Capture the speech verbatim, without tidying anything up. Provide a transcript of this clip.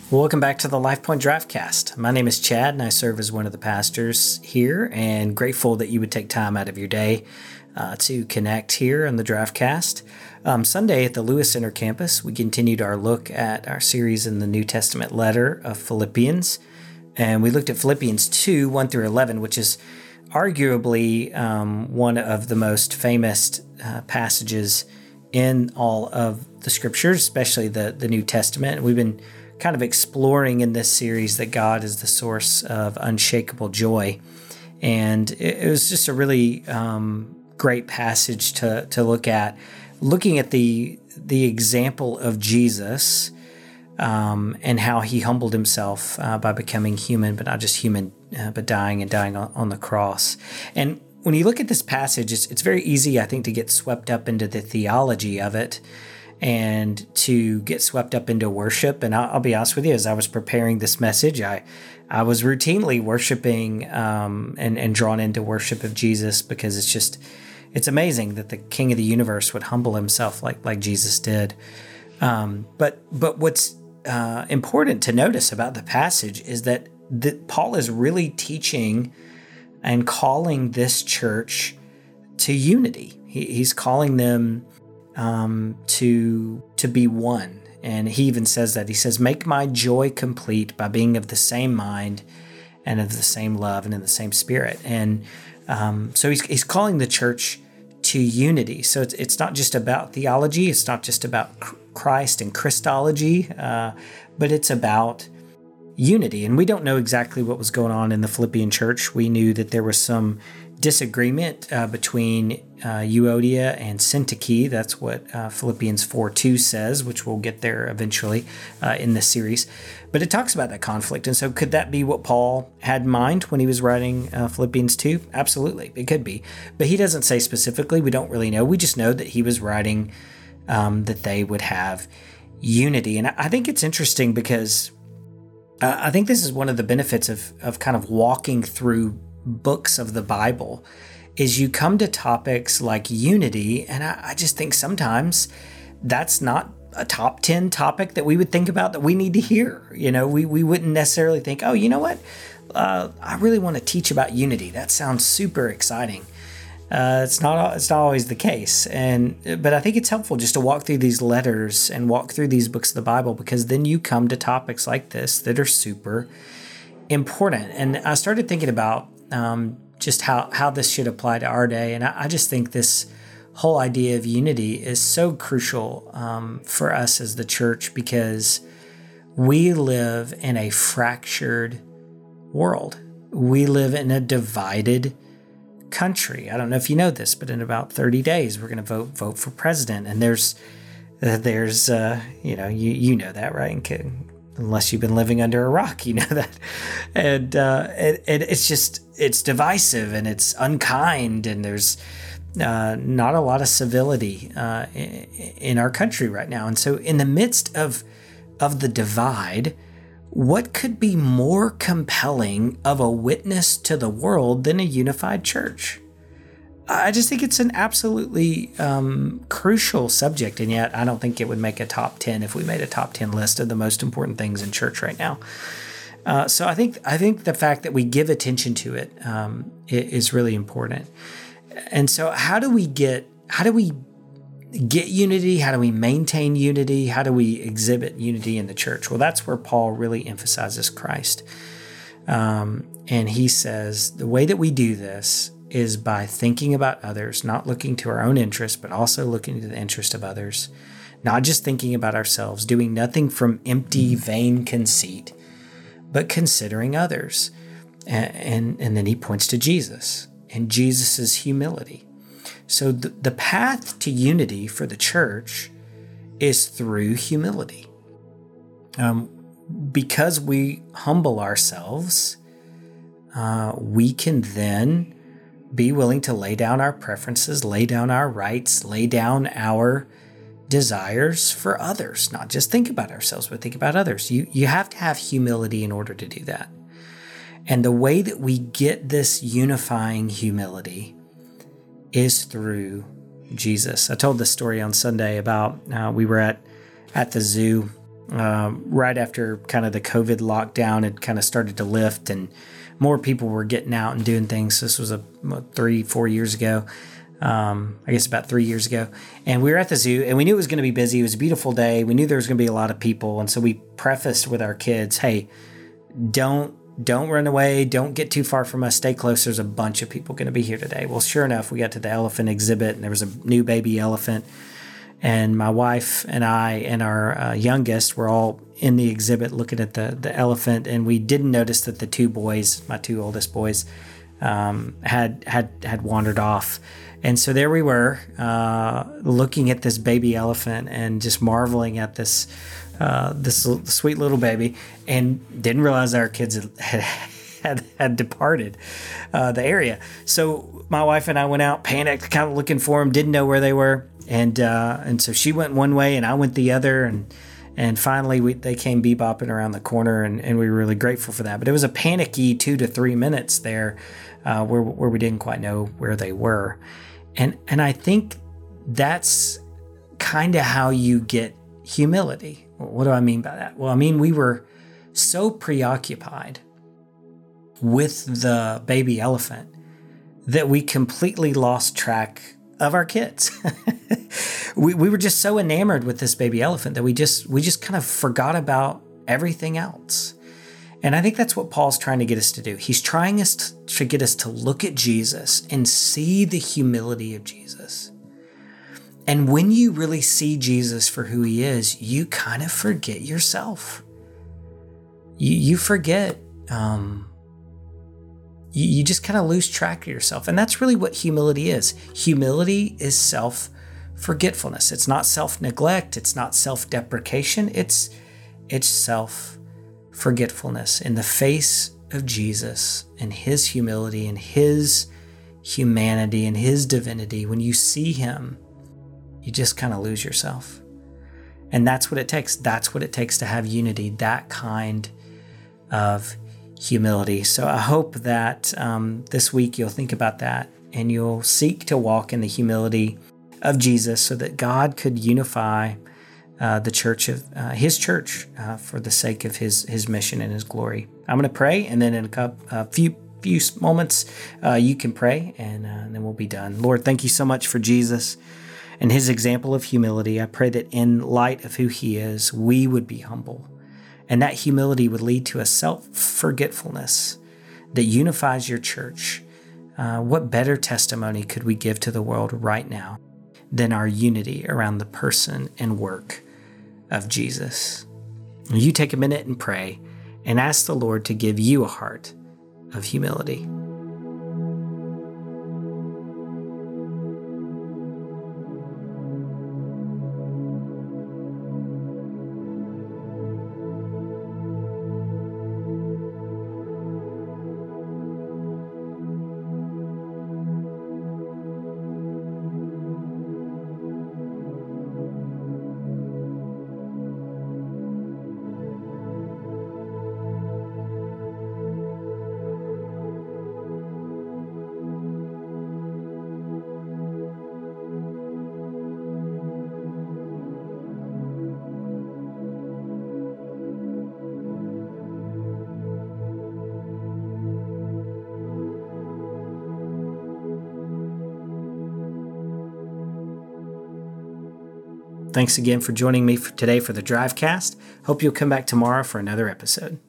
Well, welcome back to the LifePoint Draftcast. My name is Chad, and I serve as one of the pastors here, and grateful that you would take time out of your day uh, to connect here on the Draftcast. Um, Sunday at the Lewis Center campus, we continued our look at our series in the New Testament letter of Philippians, and we looked at Philippians two, one through eleven, which is arguably um, one of the most famous uh, passages in all of the scriptures, especially the, the New Testament. We've been kind of exploring in this series that God is the source of unshakable joy. And it, it was just a really um, great passage to, to look at, looking at the, the example of Jesus um, and how he humbled himself uh, by becoming human, but not just human, uh, but dying and dying on, on the cross. And when you look at this passage, it's, it's very easy, I think, to get swept up into the theology of it and to get swept up into worship. And I'll, I'll be honest with you, as I was preparing this message, I I was routinely worshiping um, and, and drawn into worship of Jesus, because it's just, it's amazing that the King of the universe would humble himself like like Jesus did. Um, but but what's uh, important to notice about the passage is that, that Paul is really teaching and calling this church to unity. He, he's calling them Um, to to be one. And he even says that. He says, make my joy complete by being of the same mind and of the same love and in the same spirit. And um, so he's, he's calling the church to unity. So it's, it's not just about theology. It's not just about Christ and Christology, uh, but it's about unity. And we don't know exactly what was going on in the Philippian church. We knew that there was some disagreement uh, between uh, Euodia and Syntyche. That's what uh, Philippians four two says, which we'll get there eventually uh, in this series. But it talks about that conflict. And so could that be what Paul had in mind when he was writing uh, Philippians two? Absolutely, it could be. But he doesn't say specifically. We don't really know. We just know that he was writing um, that they would have unity. And I think it's interesting because uh, I think this is one of the benefits of, of kind of walking through books of the Bible, is you come to topics like unity, and I, I just think sometimes that's not a top ten topic that we would think about that we need to hear. You know, we, we wouldn't necessarily think, oh, you know what? Uh, I really want to teach about unity. That sounds super exciting. Uh, it's not it's not always the case. And but I think it's helpful just to walk through these letters and walk through these books of the Bible, because then you come to topics like this that are super important. And I started thinking about Um, just how, how this should apply to our day. And I, I just think this whole idea of unity is so crucial um, for us as the church, because we live in a fractured world. We live in a divided country. I don't know if you know this, but in about thirty days, we're going to vote vote for president. And there's, uh, there's uh, you know, you, you know that, right? Unless you've been living under a rock, you know that. And, uh, and, and it's just, it's divisive and it's unkind, and there's uh, not a lot of civility uh, in, in our country right now. And so in the midst of, of the divide, what could be more compelling of a witness to the world than a unified church? I just think it's an absolutely um, crucial subject, and yet I don't think it would make a top ten if we made a top ten list of the most important things in church right now. Uh, so I think I think the fact that we give attention to it um, is really important. And so how do we get how do we get unity? How do we maintain unity? How do we exhibit unity in the church? Well, that's where Paul really emphasizes Christ, um, and he says the way that we do this is by thinking about others, not looking to our own interest, but also looking to the interest of others, not just thinking about ourselves, doing nothing from empty, vain conceit, but considering others. And, and, and then he points to Jesus and Jesus's humility. So the, the path to unity for the church is through humility. Um, because we humble ourselves, uh, we can then be willing to lay down our preferences, lay down our rights, lay down our desires for others, not just think about ourselves, but think about others. You, you have to have humility in order to do that. And the way that we get this unifying humility is through Jesus. I told this story on Sunday about uh, we were at, at the zoo um, right after kind of the COVID lockdown had kind of started to lift and more people were getting out and doing things. This was a what, three, four years ago. Um, I guess about three years ago. And we were at the zoo and we knew it was going to be busy. It was a beautiful day. We knew there was going to be a lot of people. And so we prefaced with our kids, hey, don't, don't run away. Don't get too far from us. Stay close. There's a bunch of people going to be here today. Well, sure enough, we got to the elephant exhibit and there was a new baby elephant. And my wife and I and our uh, youngest were all in the exhibit looking at the, the elephant. And we didn't notice that the two boys, my two oldest boys, um, had, had, had wandered off. And so there we were, uh, looking at this baby elephant and just marveling at this uh, this l- sweet little baby, and didn't realize our kids had had, had departed uh, the area. So my wife and I went out, panicked, kind of looking for them, didn't know where they were, and uh, and so she went one way and I went the other, and and finally we, they came bebopping around the corner, and, and we were really grateful for that. But it was a panicky two to three minutes there, uh, where where we didn't quite know where they were. And and I think that's kind of how you get humility. What do I mean by that? Well, I mean, we were so preoccupied with the baby elephant that we completely lost track of our kids. we we were just so enamored with this baby elephant that we just we just kind of forgot about everything else. And I think that's what Paul's trying to get us to do. He's trying us to, to get us to look at Jesus and see the humility of Jesus. And when you really see Jesus for who he is, you kind of forget yourself. You, you forget, um, you, you just kind of lose track of yourself. And that's really what humility is. Humility is self-forgetfulness. It's not self-neglect. It's not self-deprecation. It's, it's self forgetfulness in the face of Jesus and his humility and his humanity and his divinity. When you see him, you just kind of lose yourself. And that's what it takes. That's what it takes to have unity, that kind of humility. So I hope that um, this week you'll think about that and you'll seek to walk in the humility of Jesus so that God could unify Uh, the church of uh, his church uh, for the sake of his his mission and his glory. I'm going to pray, and then in a couple, uh, few few moments, uh, you can pray, and, uh, and then we'll be done. Lord, thank you so much for Jesus and his example of humility. I pray that in light of who he is, we would be humble, and that humility would lead to a self-forgetfulness that unifies your church. Uh, what better testimony could we give to the world right now than our unity around the person and work of Jesus? You take a minute and pray and ask the Lord to give you a heart of humility. Thanks again for joining me for today for the Drivecast. Hope you'll come back tomorrow for another episode.